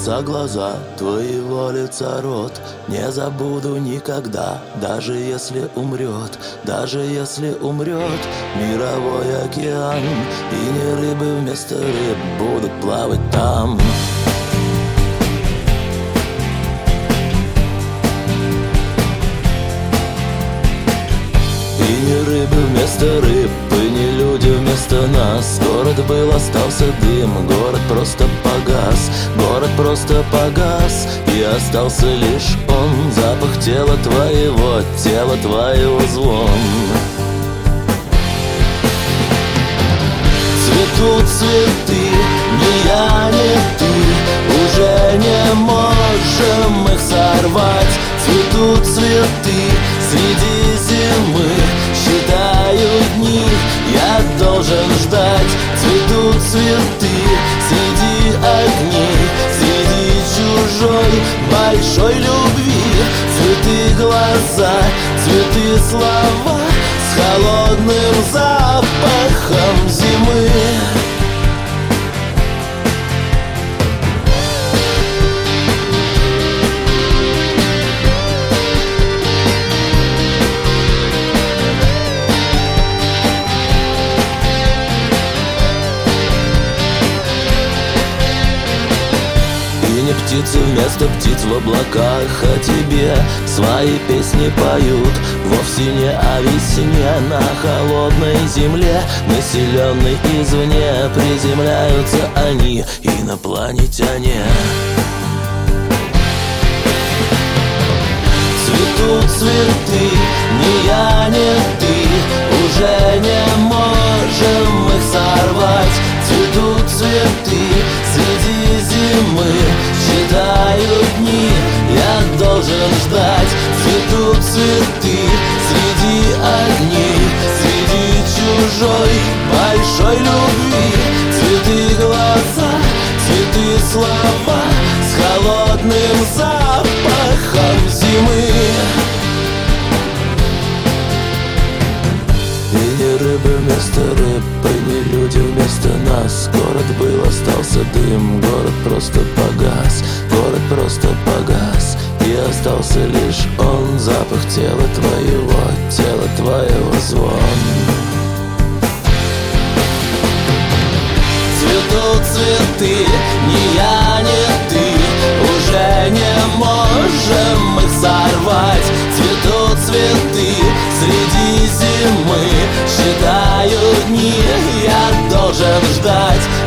Слезятся глаза, твоего лица рот. Не забуду никогда, даже если умрет, даже если умрет мировой океан. И не рыбы вместо рыб будут плавать там. И не рыбы вместо рыб, и не люди вместо нас. Город был, остался дым, город просто погас. Город просто погас, и остался лишь он. Запах тела твоего звон. Цветут цветы, ни я, ни ты, уже не можем их сорвать. Цветут цветы среди зимы, считаю дни, я должен ждать. Цветут цветы среди огней, среди чужой большой любви. Цветы глаза, цветы слова с холодным запахом зимы. Птицы вместо птиц в облаках о тебе свои песни поют. Вовсе не о весне на холодной земле, населенной извне, приземляются они, инопланетяне. Цветут цветы, ни я, ни ты, уже не можем их сорвать. Цветут цветы среди зимы, считаю дни, я должен ждать. Цветут цветы среди огней, среди чужой большой любви. Цветы глаза, цветы слова с холодным запахом зимы. И не рыбы вместо рыб, и не люди вместо нас. Город был, остался дым, город просто погас. Город просто погас, и остался лишь он. Запах тела твоего звон. Цветут цветы, ни я, ни ты, уже не можем их сорвать. Цветут цветы среди зимы, считаю дни, я должен ждать.